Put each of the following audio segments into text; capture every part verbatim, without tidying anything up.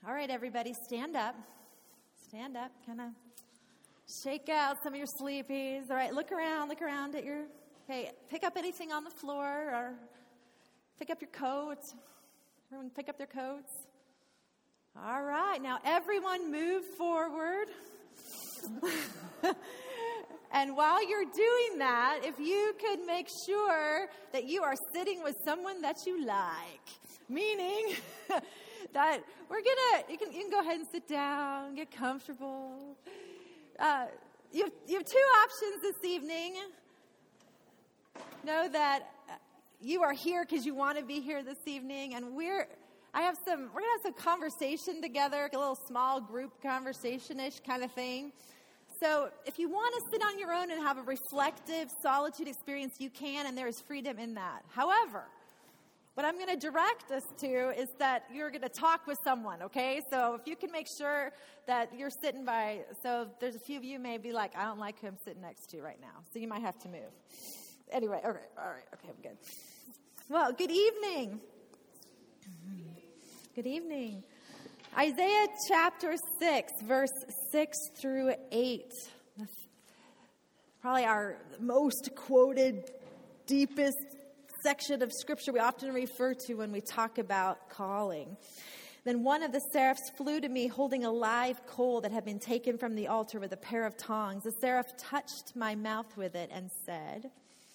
All right, everybody, stand up. Stand up, kind of shake out some of your sleepies. All right, look around, look around at your, okay, pick up anything on the floor or pick up your coats. Everyone pick up their coats. All right, now everyone move forward. And while you're doing that, if you could make sure that you are sitting with someone that you like, meaning that we're gonna, you can, you can go ahead and sit down, get comfortable. Uh, you, have, you have two options this evening. Know that you are here because you want to be here this evening, and we're, I have some, we're gonna have some conversation together, a little small group conversation-ish kind of thing. So if you want to sit on your own and have a reflective solitude experience, you can, and there is freedom in that. However, what I'm going to direct us to is that you're going to talk with someone, okay? So if you can make sure that you're sitting by, so there's a few of you may be like, I don't like who I'm sitting next to right now, so you might have to move. Anyway, all right, all right, okay, I'm good. Well, good evening. Good evening. Isaiah chapter six, verse six through eight. Probably our most quoted, deepest section of scripture we often refer to when we talk about calling. Then one of the seraphs flew to me holding a live coal that had been taken from the altar with a pair of tongs. The seraph touched my mouth with it and said,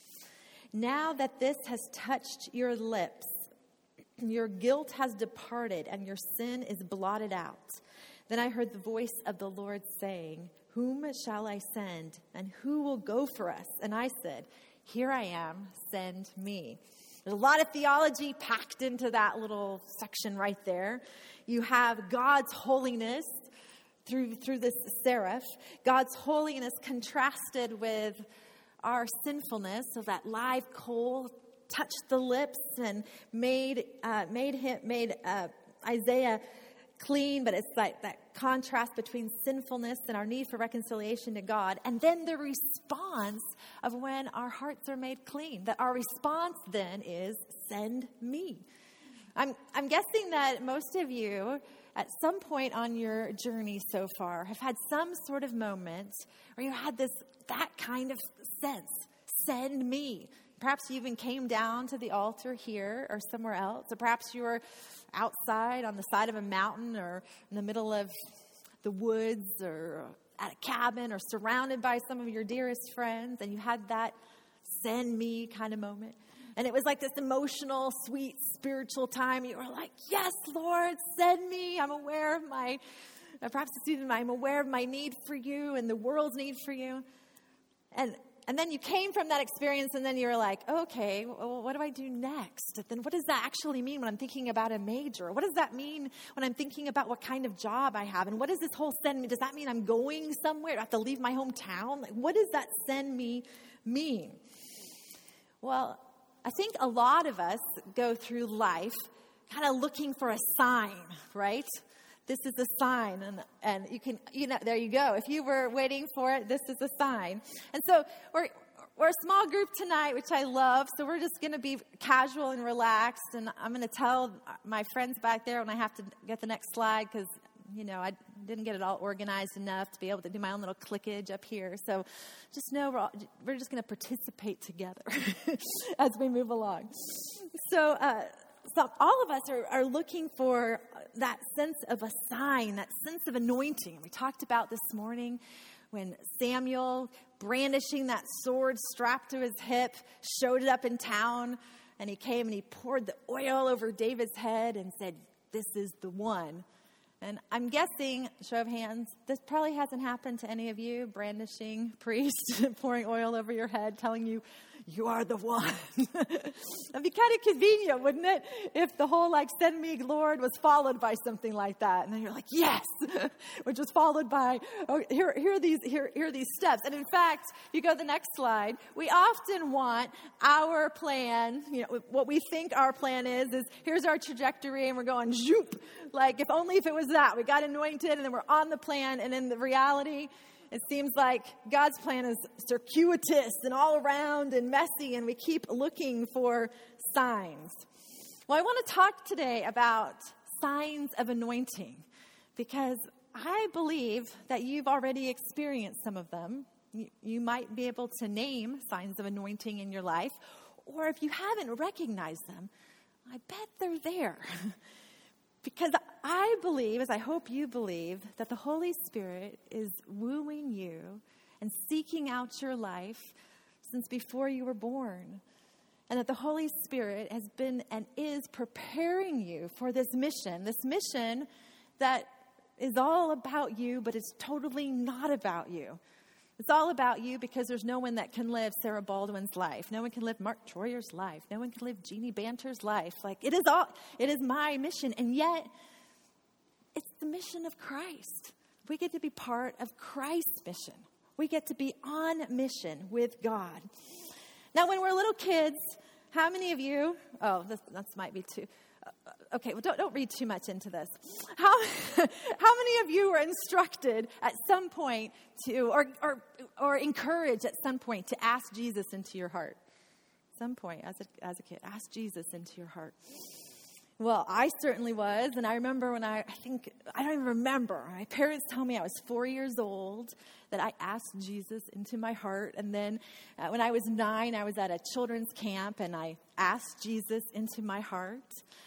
"Now that this has touched your lips, your guilt has departed and your sin is blotted out." Then I heard the voice of the Lord saying, "Whom shall I send, and who will go for us?" And I said, "Here I am, send me." There's a lot of theology packed into that little section right there. You have God's holiness through, through this seraph. God's holiness contrasted with our sinfulness, so that live coal touched the lips and made uh, made him made uh, Isaiah clean, but it's like that contrast between sinfulness and our need for reconciliation to God, and then the response of when our hearts are made clean. That our response then is, "Send me." I'm I'm guessing that most of you, at some point on your journey so far, have had some sort of moment where you had this that kind of sense, "Send me." Perhaps you even came down to the altar here or somewhere else. Or perhaps you were outside on the side of a mountain or in the middle of the woods or at a cabin or surrounded by some of your dearest friends. And you had that "send me" kind of moment. And it was like this emotional, sweet, spiritual time. You were like, "Yes, Lord, send me. I'm aware of my, perhaps it's even I'm aware of my need for you and the world's need for you." And And then you came from that experience, and then you were like, okay, well, what do I do next? Then what does that actually mean when I'm thinking about a major? What does that mean when I'm thinking about what kind of job I have? And what does this whole "send me"? Does that mean I'm going somewhere? Do I have to leave my hometown? Like, what does that "send me" mean? Well, I think a lot of us go through life kind of looking for a sign, right? This is a sign, and and you can, you know, there you go. If you were waiting for it, this is a sign. And so we're we're a small group tonight, which I love. So we're just going to be casual and relaxed, and I'm going to tell my friends back there when I have to get the next slide, because, you know, I didn't get it all organized enough to be able to do my own little clickage up here. So just know we're all, we're just going to participate together as we move along. So. Uh, So all of us are, are looking for that sense of a sign, that sense of anointing. We talked about this morning when Samuel, brandishing that sword strapped to his hip, showed it up in town, and he came and he poured the oil over David's head and said, "This is the one." And I'm guessing, show of hands, this probably hasn't happened to any of you, brandishing priest, pouring oil over your head, telling you, "You are the one." That'd be kind of convenient, wouldn't it? If the whole, like, "Send me, Lord," was followed by something like that. And then you're like, "Yes," which was followed by, "Oh, here, here are these, here, here are these steps." And in fact, if you go to the next slide, we often want our plan, you know, what we think our plan is, is here's our trajectory, and we're going, zoop. Like, if only if it was that. We got anointed, and then we're on the plan, and in the reality, it seems like God's plan is circuitous and all around and messy, and we keep looking for signs. Well, I want to talk today about signs of anointing, because I believe that you've already experienced some of them. You, you might be able to name signs of anointing in your life, or if you haven't recognized them, I bet they're there. Because I believe, as I hope you believe, that the Holy Spirit is wooing you and seeking out your life since before you were born. And that the Holy Spirit has been and is preparing you for this mission, this mission that is all about you, but it's totally not about you. It's all about you because there's no one that can live Sarah Baldwin's life. No one can live Mark Troyer's life. No one can live Jeannie Banter's life. Like, it is all, it is my mission. And yet, it's the mission of Christ. We get to be part of Christ's mission. We get to be on mission with God. Now, when we're little kids, how many of you, oh, this, this might be too, uh, okay, well, don't, don't read too much into this. How, how many of you were instructed at some point to, or, or, or encouraged at some point to ask Jesus into your heart? At some point, as a, as a kid, ask Jesus into your heart. Well, I certainly was, and I remember when I, I think, I don't even remember. My parents told me I was four years old that I asked Jesus into my heart. And then uh, when I was nine, I was at a children's camp, and I asked Jesus into my heart.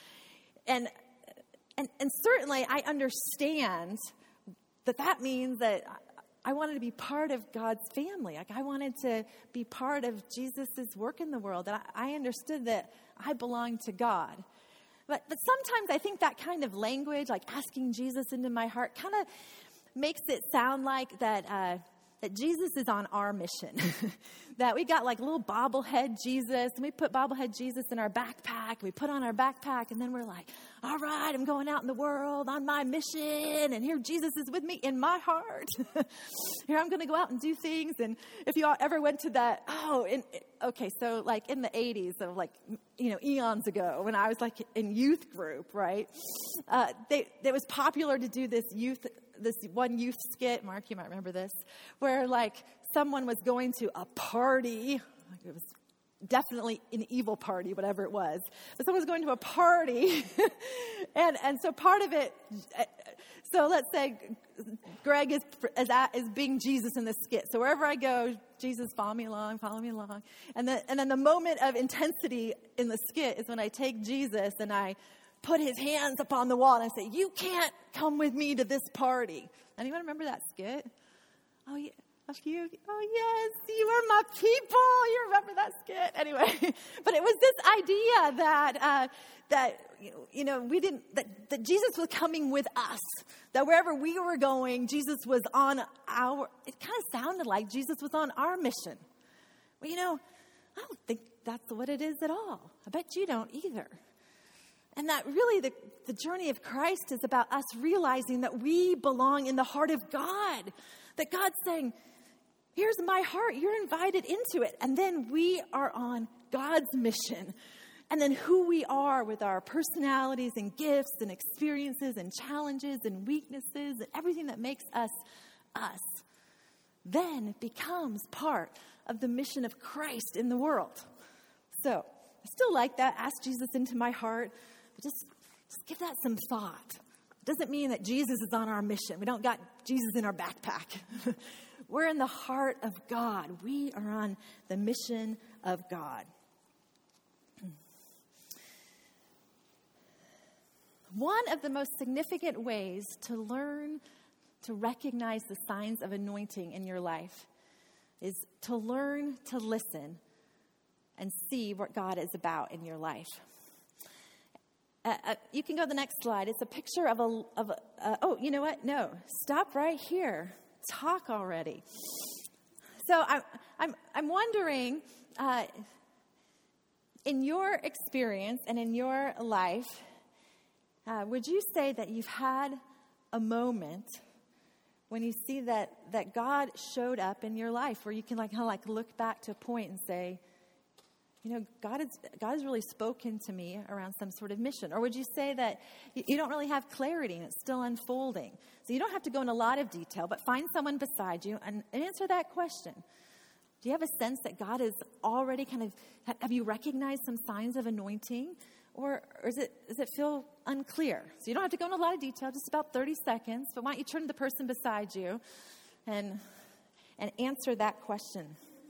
And and and certainly I understand that that means that I wanted to be part of God's family. Like, I wanted to be part of Jesus' work in the world. And I, I understood that I belonged to God. But but sometimes I think that kind of language, like asking Jesus into my heart, kind of makes it sound like that uh, that Jesus is on our mission. That we got like little bobblehead Jesus, and we put bobblehead Jesus in our backpack. We put on our backpack, and then we're like, all right, I'm going out in the world on my mission, and here Jesus is with me in my heart. Here I'm going to go out and do things. And if you all ever went to that, oh, in, okay, so like in the eighties, so like, you know, eons ago, when I was like in youth group, right? Uh, they, it was popular to do this youth this one youth skit, Mark, you might remember this, where like someone was going to a party. It was definitely an evil party, whatever it was. But someone was going to a party. and and so part of it, so let's say Greg is, is, at, is being Jesus in this skit. So wherever I go, Jesus, follow me along, follow me along. And then, and then the moment of intensity in the skit is when I take Jesus and I put his hands upon the wall and I say, you can't come with me to this party. Anyone remember that skit? Oh, yeah. A few, oh yes, you are my people. You remember that skit? Anyway, but it was this idea that, uh, that you know, we didn't, that, that Jesus was coming with us. That wherever we were going, Jesus was on our, it kind of sounded like Jesus was on our mission. Well, you know, I don't think that's what it is at all. I bet you don't either. And that really the, the journey of Christ is about us realizing that we belong in the heart of God. That God's saying, here's my heart. You're invited into it. And then we are on God's mission. And then who we are with our personalities and gifts and experiences and challenges and weaknesses and everything that makes us us, then becomes part of the mission of Christ in the world. So I still like that. Ask Jesus into my heart. But just, just give that some thought. It doesn't mean that Jesus is on our mission. We don't got Jesus in our backpack. We're in the heart of God. We are on the mission of God. One of the most significant ways to learn to recognize the signs of anointing in your life is to learn to listen and see what God is about in your life. Uh, uh, you can go to the next slide. It's a picture of a, of a uh, oh, you know what? No, stop right here. Talk already. So I'm, I'm, I'm wondering, uh, in your experience and in your life, uh, would you say that you've had a moment when you see that, that God showed up in your life where you can like kind of like look back to a point and say, you know, God has, God has really spoken to me around some sort of mission? Or would you say that you, you don't really have clarity and it's still unfolding? So you don't have to go in a lot of detail, but find someone beside you and, and answer that question. Do you have a sense that God is already kind of, have you recognized some signs of anointing? Or, or is it, does it feel unclear? So you don't have to go into a lot of detail, just about thirty seconds. But why don't you turn to the person beside you and, and answer that question?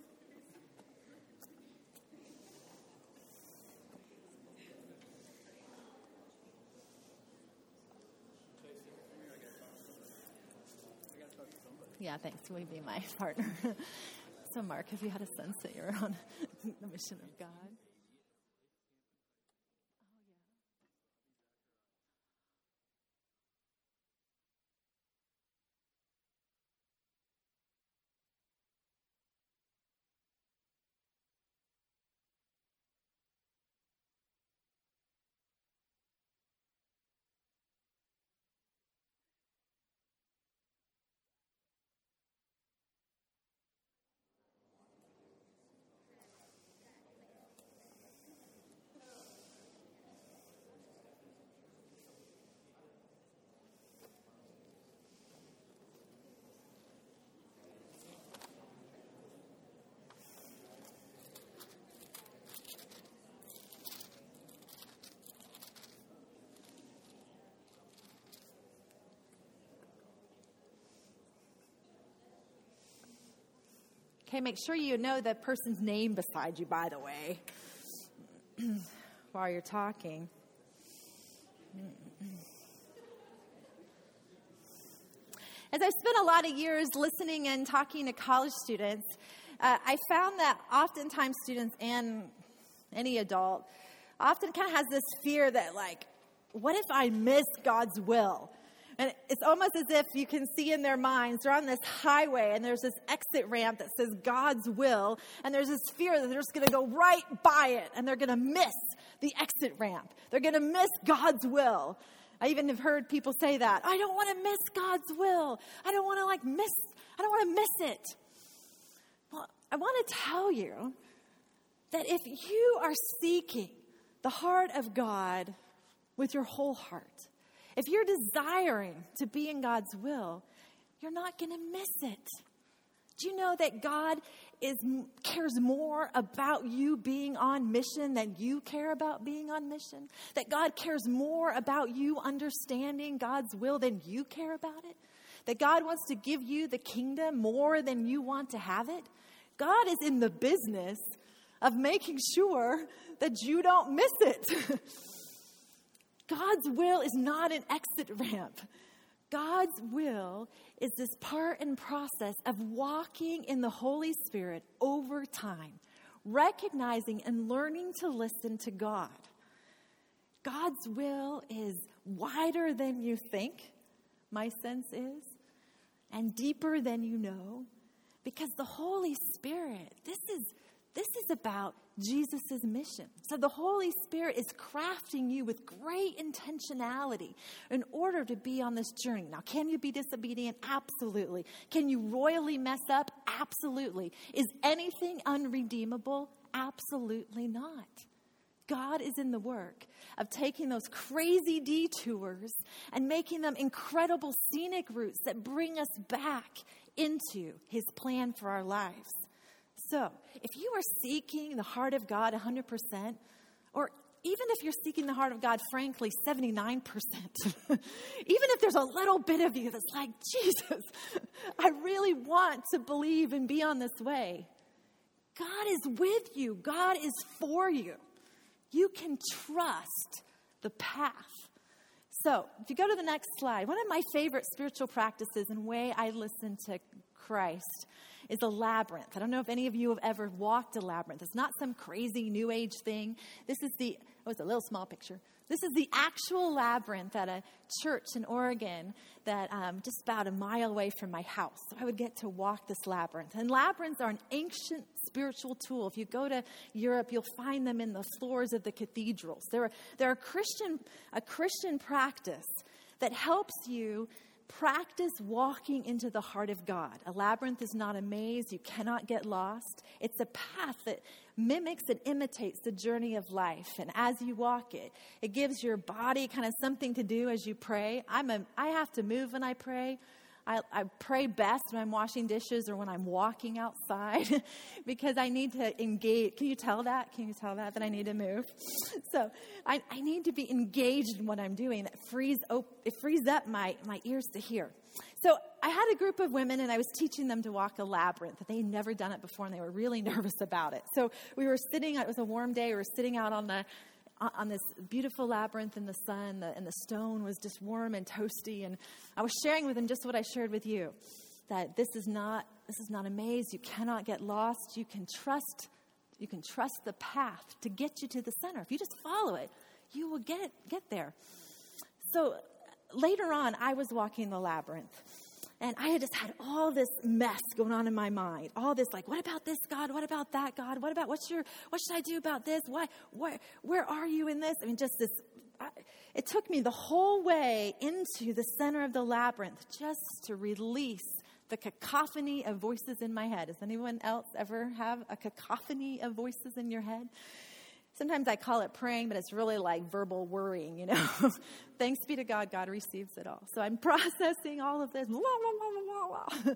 Yeah, thanks. Will you be my partner? So, Mark, have you had a sense that you're on the mission of God? Okay, make sure you know the person's name beside you, by the way, while you're talking. As I spent a lot of years listening and talking to college students, uh, I found that oftentimes students and any adult often kind of has this fear that, like, what if I miss God's will? And it's almost as if you can see in their minds, they're on this highway and there's this exit ramp that says God's will. And there's this fear that they're just going to go right by it and they're going to miss the exit ramp. They're going to miss God's will. I even have heard people say that. I don't want to miss God's will. I don't want to like miss, I don't want to miss it. Well, I want to tell you that if you are seeking the heart of God with your whole heart, if you're desiring to be in God's will, you're not going to miss it. Do you know that God is cares more about you being on mission than you care about being on mission? That God cares more about you understanding God's will than you care about it? That God wants to give you the kingdom more than you want to have it? God is in the business of making sure that you don't miss it. God's will is not an exit ramp. God's will is this part and process of walking in the Holy Spirit over time, recognizing and learning to listen to God. God's will is wider than you think, my sense is, and deeper than you know, because the Holy Spirit, this is This is about Jesus' mission. So the Holy Spirit is crafting you with great intentionality in order to be on this journey. Now, can you be disobedient? Absolutely. Can you royally mess up? Absolutely. Is anything unredeemable? Absolutely not. God is in the work of taking those crazy detours and making them incredible scenic routes that bring us back into his plan for our lives. So, if you are seeking the heart of God one hundred percent, or even if you're seeking the heart of God, frankly, seventy-nine percent, even if there's a little bit of you that's like, Jesus, I really want to believe and be on this way, God is with you. God is for you. You can trust the path. So, if you go to the next slide, one of my favorite spiritual practices and way I listen to Christ is a labyrinth. I don't know if any of you have ever walked a labyrinth. It's not some crazy new age thing. This is the, oh, it's a little small picture. This is the actual labyrinth at a church in Oregon that um, just about a mile away from my house. So I would get to walk this labyrinth. And labyrinths are an ancient spiritual tool. If you go to Europe, you'll find them in the floors of the cathedrals. They're, they're a Christian, a Christian practice that helps you practice walking into the heart of God. A labyrinth is not a maze. You cannot get lost. It's a path that mimics and imitates the journey of life. And as you walk it, it gives your body kind of something to do as you pray. I'm a, I have to move when I pray. I, I pray best when I'm washing dishes or when I'm walking outside because I need to engage. Can you tell that? Can you tell that, that I need to move? So I, I need to be engaged in what I'm doing. That frees op- it frees up my, my ears to hear. So I had a group of women, and I was teaching them to walk a labyrinth. That they'd never done it before, and they were really nervous about it. So we were sitting, it was a warm day, we were sitting out on the on this beautiful labyrinth in the sun, the, and the stone was just warm and toasty. And I was sharing with them just what I shared with you, that this is not this is not a maze. You cannot get lost. You can trust you can trust the path to get you to the center. If you just follow it, you will get get there. So later on, I was walking the labyrinth. And I had just had all this mess going on in my mind. All this, like, what about this, God? What about that, God? What about, what's your, what should I do about this? Why, where, where are you in this? I mean, just this, I, it took me the whole way into the center of the labyrinth just to release the cacophony of voices in my head. Does anyone else ever have a cacophony of voices in your head? Sometimes I call it praying, but it's really like verbal worrying, you know. Thanks be to God, God receives it all. So I'm processing all of this. Wah, wah, wah, wah, wah.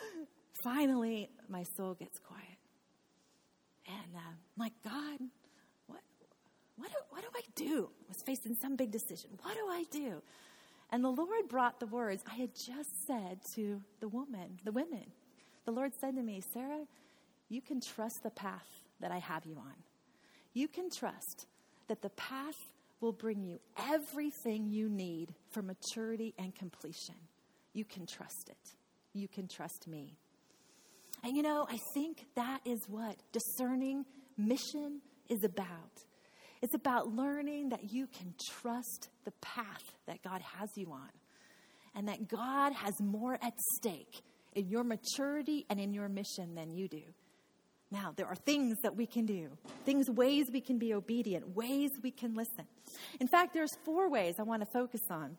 Finally, my soul gets quiet. And uh, I'm like, God, what, what, do, what do I do? I was facing some big decision. What do I do? And the Lord brought the words I had just said to the woman, the women. The Lord said to me, Sarah, you can trust the path that I have you on. You can trust that the path will bring you everything you need for maturity and completion. You can trust it. You can trust me. And you know, I think that is what discerning mission is about. It's about learning that you can trust the path that God has you on. And that God has more at stake in your maturity and in your mission than you do. Now, there are things that we can do, things, ways we can be obedient, ways we can listen. In fact, there's four ways I want to focus on.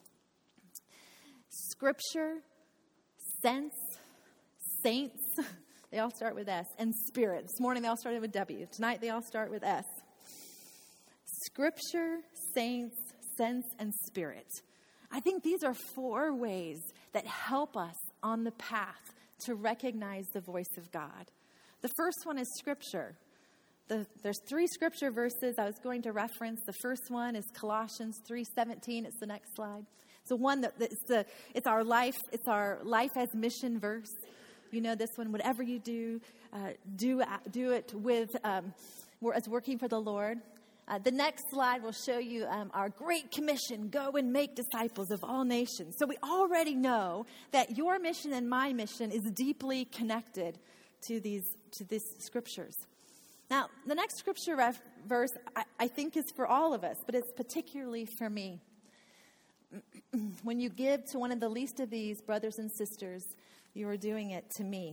Scripture, sense, saints, they all start with S, and spirit. This morning they all started with W. Tonight they all start with S. Scripture, saints, sense, and spirit. I think these are four ways that help us on the path to recognize the voice of God. The first one is Scripture. The, there's three Scripture verses I was going to reference. The first one is Colossians three seventeen. It's the next slide. It's the one that it's the it's our life. It's our life as mission verse. You know this one. Whatever you do, uh, do do it with um, as working for the Lord. Uh, the next slide will show you um, our Great Commission, go and make disciples of all nations. So we already know that your mission and my mission is deeply connected to these to these scriptures. Now, the next scripture ref- verse I, I think is for all of us, but it's particularly for me. When you give to one of the least of these brothers and sisters, you are doing it to me.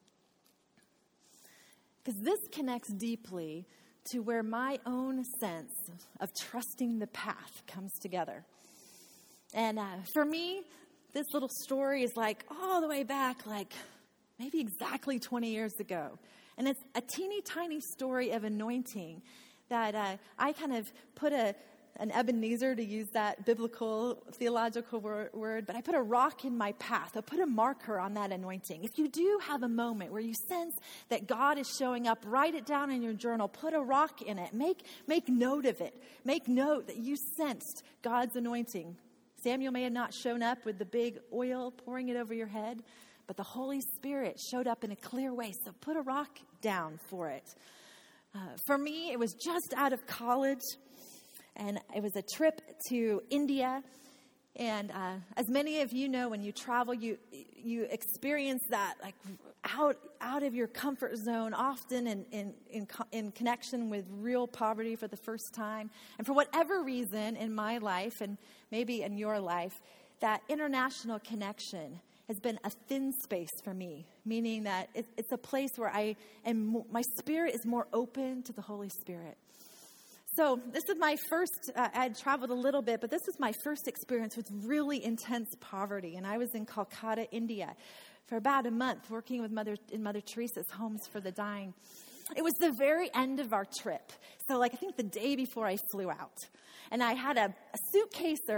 Because this connects deeply to where my own sense of trusting the path comes together. And uh, for me, this little story is like all the way back, like maybe exactly twenty years ago. And it's a teeny tiny story of anointing that uh, I kind of put a an Ebenezer, to use that biblical theological wor- word, but I put a rock in my path. I put a marker on that anointing. If you do have a moment where you sense that God is showing up, write it down in your journal. Put a rock in it. Make, make note of it. Make note that you sensed God's anointing. Samuel may have not shown up with the big oil pouring it over your head, but the Holy Spirit showed up in a clear way. So put a rock down for it. Uh, for me, it was just out of college. And it was a trip to India. And uh, as many of you know, when you travel, you you experience that like out out of your comfort zone, often in, in, in, in connection with real poverty for the first time. And for whatever reason in my life, and maybe in your life, that international connection has been a thin space for me, meaning that it, it's a place where I am, my spirit is more open to the Holy Spirit. So this is my first, uh, I had traveled a little bit, but this was my first experience with really intense poverty. And I was in Calcutta, India for about a month working with Mother in Mother Teresa's Homes for the Dying. It was the very end of our trip. So like I think the day before I flew out. And I had a, a suitcase or a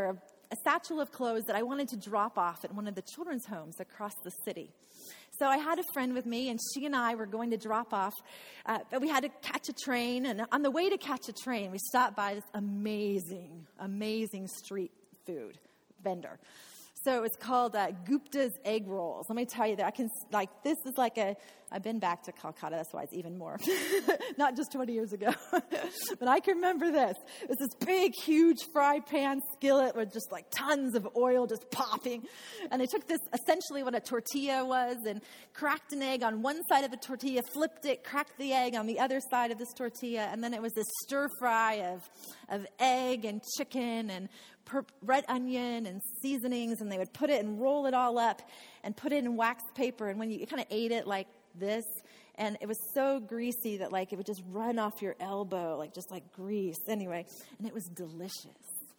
a satchel of clothes that I wanted to drop off at one of the children's homes across the city. So I had a friend with me, and she and I were going to drop off, uh, but we had to catch a train. And on the way to catch a train, we stopped by this amazing, amazing street food vendor. So it's called uh, Gupta's Egg Rolls. Let me tell you that I can, like, this is like a, I've been back to Calcutta, that's why it's even more. Not just twenty years ago. But I can remember this. It was this big, huge fry pan skillet with just like tons of oil just popping. And they took this, essentially what a tortilla was, and cracked an egg on one side of the tortilla, flipped it, cracked the egg on the other side of this tortilla, and then it was this stir fry of, of egg and chicken and per- red onion and seasonings, and they would put it and roll it all up and put it in wax paper. And when you kind of ate it like this, and it was so greasy that like it would just run off your elbow, like just like grease. Anyway, and it was delicious.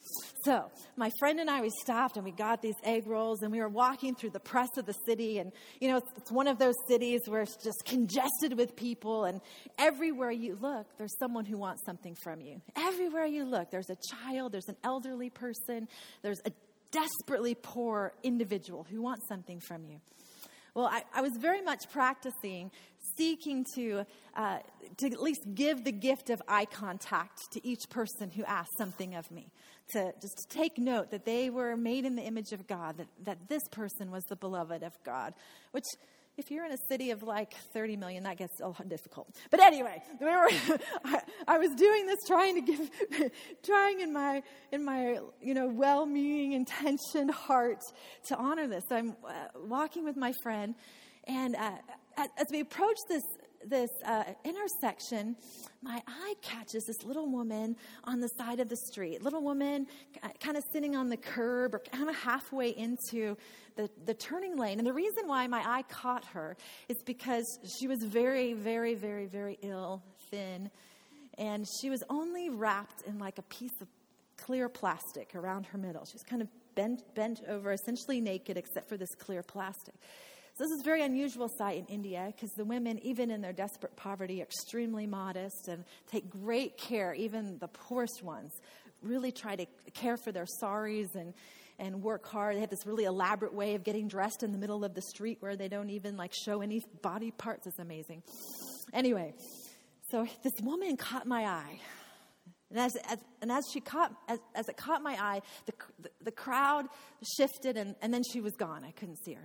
So my friend and I, we stopped and we got these egg rolls, and we were walking through the press of the city. And, you know, it's, it's one of those cities where it's just congested with people. And everywhere you look, there's someone who wants something from you. Everywhere you look, there's a child, there's an elderly person, there's a desperately poor individual who wants something from you. Well, I, I was very much practicing, seeking to uh, to at least give the gift of eye contact to each person who asked something of me. To just to take note that they were made in the image of God, that, that this person was the beloved of God. Which, if you're in a city of like thirty million, that gets a lot difficult. But anyway, we were, I, I was doing this, trying to give, trying in my in my you know well-meaning, intentioned heart to honor this. So I'm uh, walking with my friend, and uh, as we approach this this uh, intersection, my eye catches this little woman on the side of the street. Little woman kind of sitting on the curb or kind of halfway into the, the turning lane. And the reason why my eye caught her is because she was very, very, very, very ill, thin. And she was only wrapped in like a piece of clear plastic around her middle. She was kind of bent, bent over, essentially naked, except for this clear plastic. So this is a very unusual sight in India because the women, even in their desperate poverty, are extremely modest and take great care. Even the poorest ones really try to care for their saris and, and work hard. They have this really elaborate way of getting dressed in the middle of the street where they don't even like show any body parts. It's amazing. Anyway, so this woman caught my eye. And as, as and as she caught as, as it caught my eye, the the, the crowd shifted and, and then she was gone. I couldn't see her.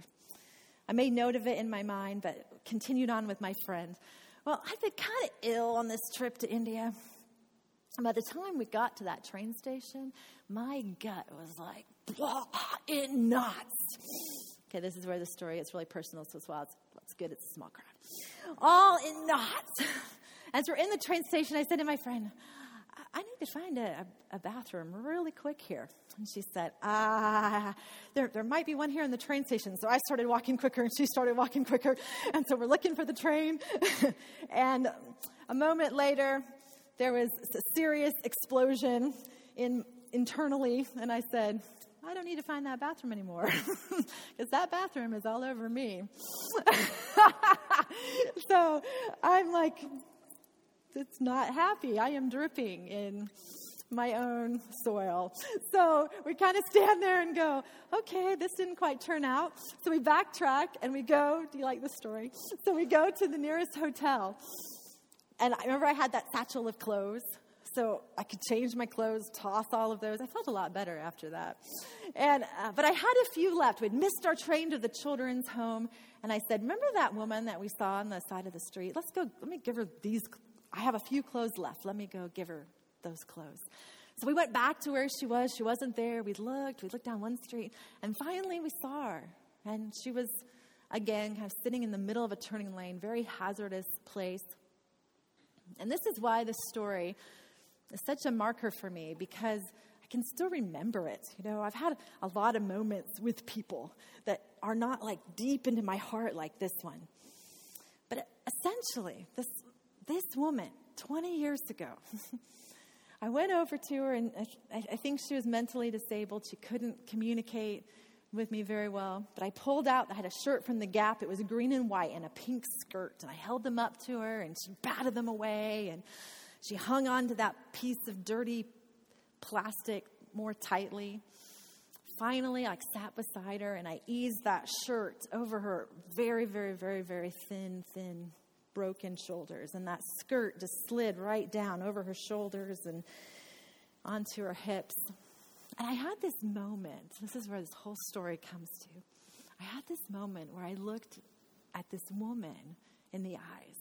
I made note of it in my mind, but continued on with my friend. Well, I've been kind of ill on this trip to India. And by the time we got to that train station, my gut was like, blah, in knots. Okay, this is where the story is really personal, so it's, well, it's, it's good, it's a small crowd. All in knots. As we're in the train station, I said to my friend, I need to find a, a bathroom really quick here. And she said, ah, there, there might be one here in the train station. So I started walking quicker, and she started walking quicker. And so we're looking for the train. And a moment later, there was a serious explosion in internally. And I said, I don't need to find that bathroom anymore because that bathroom is all over me. So I'm like, it's not happy. I am dripping in my own soil. So we kind of stand there and go, okay, this didn't quite turn out. So we backtrack and we go, do you like this story? So we go to the nearest hotel. And I remember I had that satchel of clothes. So I could change my clothes, toss all of those. I felt a lot better after that. And uh, but I had a few left. We'd missed our train to the children's home. And I said, remember that woman that we saw on the side of the street? Let's go, let me give her these I have a few clothes left. Let me go give her those clothes. So we went back to where she was. She wasn't there. We looked. We looked down one street. And finally we saw her. And she was, again, kind of sitting in the middle of a turning lane, very hazardous place. And this is why this story is such a marker for me, because I can still remember it. You know, I've had a lot of moments with people that are not like deep into my heart like this one. But essentially, this This woman, twenty years ago, I went over to her, and I, I think she was mentally disabled. She couldn't communicate with me very well. But I pulled out, I had a shirt from the Gap. It was green and white and a pink skirt. And I held them up to her, and she batted them away. And she hung on to that piece of dirty plastic more tightly. finally, I sat beside her and I eased that shirt over her very, very, very, very thin, thin, broken shoulders. And that skirt just slid right down over her shoulders and onto her hips. And I had this moment. This is where this whole story comes to. I had this moment where I looked at this woman in the eyes.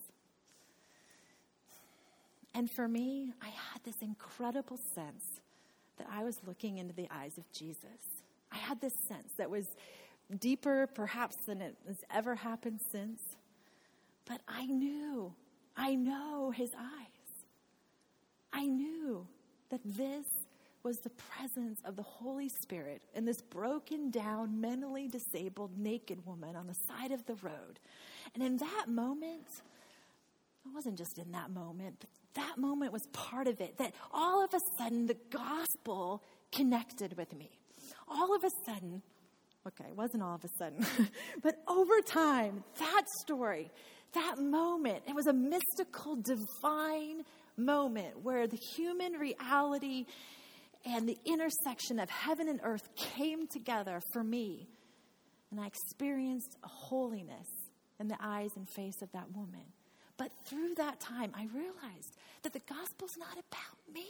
And for me, I had this incredible sense that I was looking into the eyes of Jesus. I had this sense that was deeper, perhaps, than it has ever happened since. But I knew, I know his eyes. I knew that this was the presence of the Holy Spirit in this broken down, mentally disabled, naked woman on the side of the road. And in that moment, it wasn't just in that moment, but that moment was part of it, that all of a sudden the gospel connected with me. All of a sudden, okay, it wasn't all of a sudden, but over time, that story, that moment, it was a mystical, divine moment where the human reality and the intersection of heaven and earth came together for me. And I experienced a holiness in the eyes and face of that woman. But through that time, I realized that the gospel's not about me.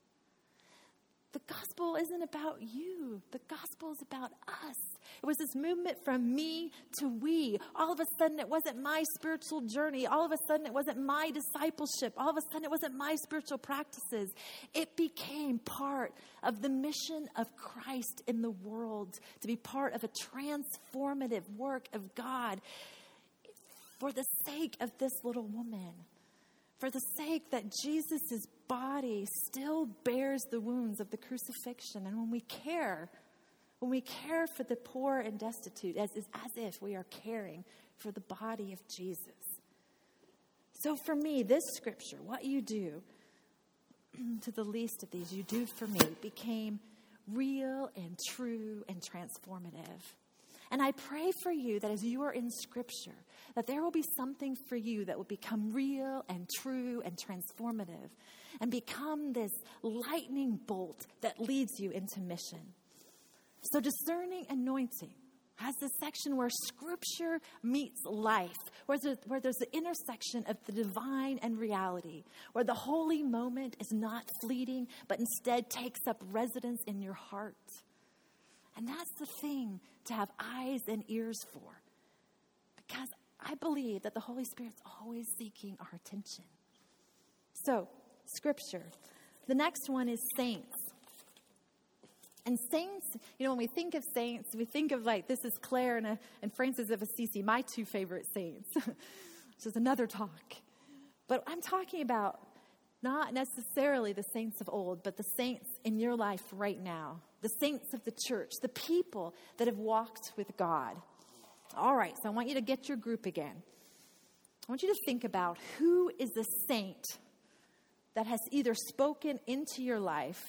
The gospel isn't about you. The gospel is about us. It was this movement from me to we. All of a sudden, it wasn't my spiritual journey. All of a sudden, it wasn't my discipleship. All of a sudden, it wasn't my spiritual practices. It became part of the mission of Christ in the world, to be part of a transformative work of God for the sake of this little woman. For the sake that Jesus' body still bears the wounds of the crucifixion. And when we care, when we care for the poor and destitute, as, as if we are caring for the body of Jesus. So for me, this scripture, what you do to the least of these, you do for me, became real and true and transformative. And I pray for you that as you are in Scripture, that there will be something for you that will become real and true and transformative and become this lightning bolt that leads you into mission. So discerning anointing has this section where Scripture meets life, where there's, where there's the intersection of the divine and reality, where the holy moment is not fleeting, but instead takes up residence in your heart. And that's the thing to have eyes and ears for. Because I believe that the Holy Spirit's always seeking our attention. So, Scripture. The next one is saints. And saints, you know, when we think of saints, we think of like, this is Claire and, uh, and Francis of Assisi, my two favorite saints. Which is another talk. But I'm talking about not necessarily the saints of old, but the saints in your life right now. The saints of the church, the people that have walked with God. All right, so I want you to get your group again. I want you to think about who is the saint that has either spoken into your life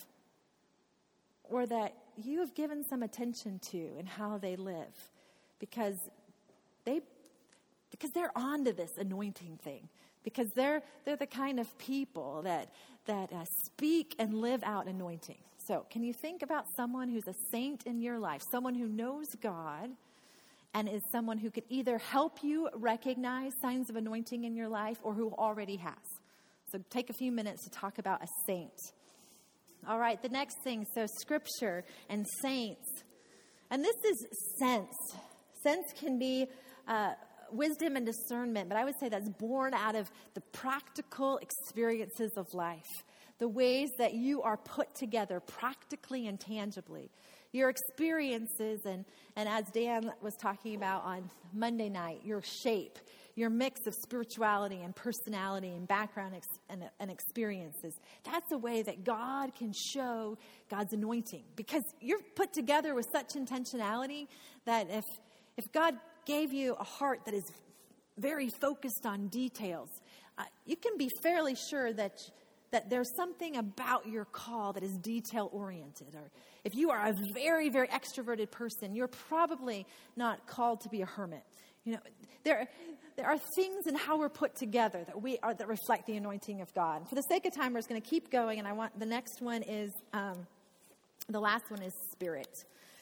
or that you have given some attention to in how they live. Because they because they're onto this anointing thing. Because they're they're the kind of people that that uh, speak and live out anointing. So, can you think about someone who's a saint in your life, someone who knows God and is someone who could either help you recognize signs of anointing in your life or who already has? So, take a few minutes to talk about a saint. All right, the next thing, so Scripture and saints. And this is sense. Sense can be uh, wisdom and discernment, but I would say that's born out of the practical experiences of life. The ways that you are put together practically and tangibly. Your experiences, and, and as Dan was talking about on Monday night, your shape, your mix of spirituality and personality and background ex- and, and experiences. That's a way that God can show God's anointing. Because you're put together with such intentionality that if if God gave you a heart that is very focused on details, uh, you can be fairly sure that that there's something about your call that is detail-oriented. Or if you are a very, very extroverted person, you're probably not called to be a hermit. You know, there, there are things in how we're put together that we are that reflect the anointing of God. For the sake of time, we're just going to keep going, and I want the next one is um, the last one is spirit.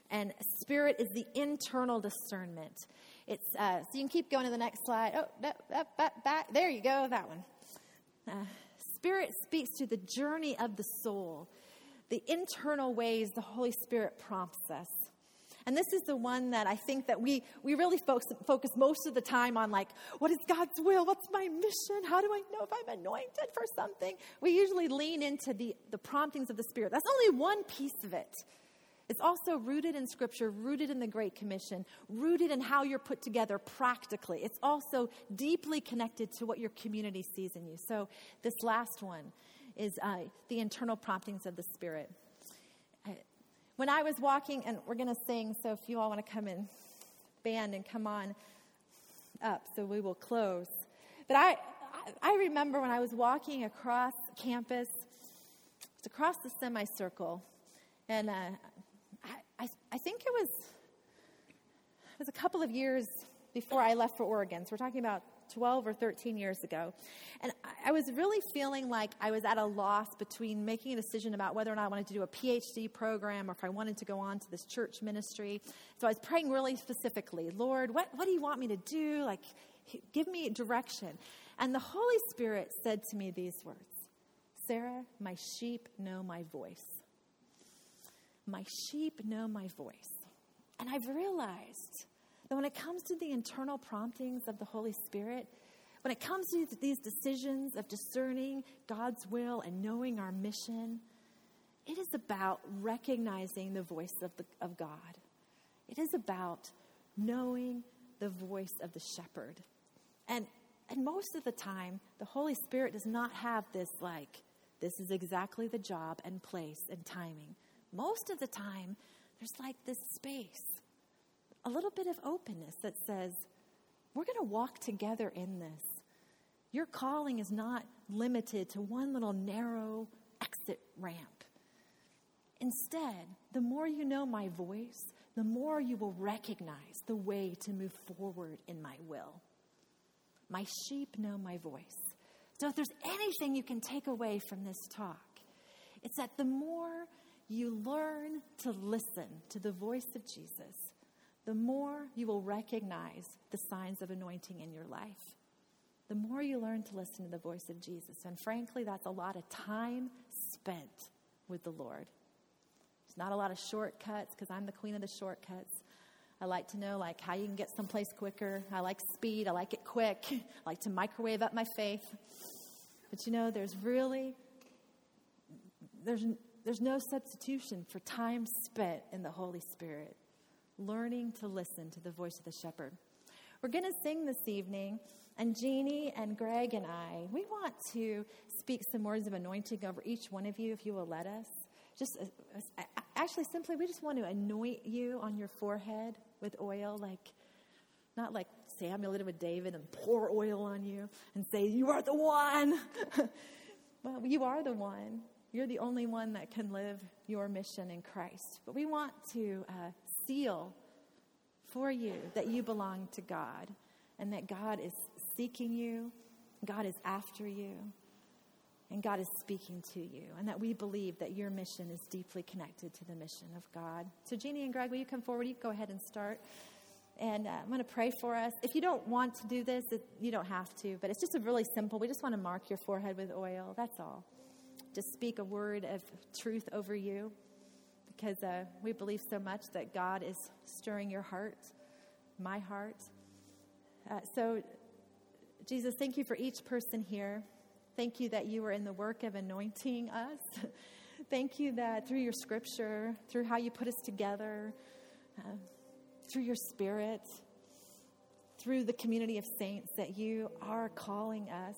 And spirit is the internal discernment. It's uh, so you can keep going to the next slide. Oh, that, that, that, back. There you go, that one. Uh, spirit speaks to the journey of the soul, the internal ways the Holy Spirit prompts us. And this is the one that I think that we, we really focus, focus most of the time on, like, what is God's will? What's my mission? How do I know if I'm anointed for something? We usually lean into the, the promptings of the Spirit. That's only one piece of it. It's also rooted in Scripture, rooted in the Great Commission, rooted in how you're put together practically. It's also deeply connected to what your community sees in you. So this last one is uh, the internal promptings of the Spirit. When I was walking, and we're going to sing, so if you all want to come in, band, and come on up, so we will close. But I I remember when I was walking across campus, it's across the semicircle, and uh, I, I I think it was it was a couple of years before I left for Oregon. So we're talking about twelve or thirteen years ago. And I was really feeling like I was at a loss between making a decision about whether or not I wanted to do a P H D program or if I wanted to go on to this church ministry. So I was praying really specifically, Lord, what, what do you want me to do? Like, give me direction. And the Holy Spirit said to me these words, Sarah, my sheep know my voice. My sheep know my voice. And I've realized that when it comes to the internal promptings of the Holy Spirit, when it comes to these decisions of discerning God's will and knowing our mission, it is about recognizing the voice of, the, of God. It is about knowing the voice of the shepherd. And, and most of the time, the Holy Spirit does not have this like, this is exactly the job and place and timing. Most of the time, there's like this space, a little bit of openness that says, we're going to walk together in this. Your calling is not limited to one little narrow exit ramp. Instead, the more you know my voice, the more you will recognize the way to move forward in my will. My sheep know my voice. So if there's anything you can take away from this talk, it's that the more you learn to listen to the voice of Jesus, the more you will recognize the signs of anointing in your life. The more you learn to listen to the voice of Jesus. And frankly, that's a lot of time spent with the Lord. There's not a lot of shortcuts because I'm the queen of the shortcuts. I like to know like how you can get someplace quicker. I like speed. I like it quick. I like to microwave up my faith. But you know, there's really, there's, there's no substitution for time spent in the Holy Spirit, learning to listen to the voice of the shepherd. We're going to sing this evening, and Jeannie and Greg and I, we want to speak some words of anointing over each one of you, if you will let us. Just uh, actually, simply, we just want to anoint you on your forehead with oil, like not like Samuel did with David and pour oil on you and say, you are the one. Well, you are the one. You're the only one that can live your mission in Christ. But we want to uh, seal for you that you belong to God and that God is seeking you, God is after you, and God is speaking to you, and that we believe that your mission is deeply connected to the mission of God. So Jeannie and Greg, will you come forward? You can go ahead and start. And uh, I'm going to pray for us. If you don't want to do this, it, you don't have to, but it's just a really simple. We just want to mark your forehead with oil. That's all. Just speak a word of truth over you, because uh, we believe so much that God is stirring your heart, my heart. Uh, so, Jesus, thank you for each person here. Thank you that you are in the work of anointing us. Thank you that through your scripture, through how you put us together, uh, through your spirit, through the community of saints, that you are calling us.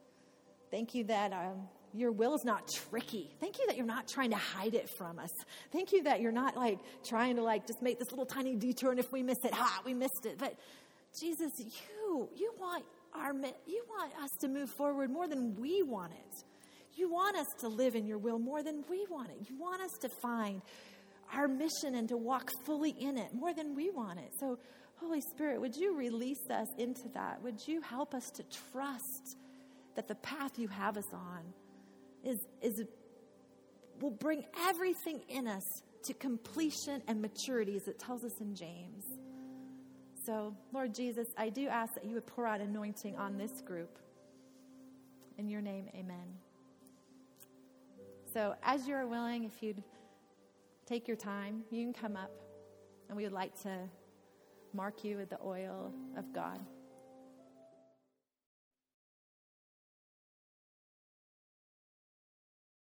Thank you that um, your will is not tricky. Thank you that you're not trying to hide it from us. Thank you that you're not like trying to like just make this little tiny detour, and if we miss it, ha, we missed it. But Jesus, you, you want our, you want us to move forward more than we want it. You want us to live in your will more than we want it. You want us to find our mission and to walk fully in it more than we want it. So, Holy Spirit, would you release us into that? Would you help us to trust that the path you have us on is, is will bring everything in us to completion and maturity, as it tells us in James. So, Lord Jesus, I do ask that you would pour out anointing on this group. In your name, amen. So, as you're willing, if you'd take your time, you can come up, and we would like to mark you with the oil of God.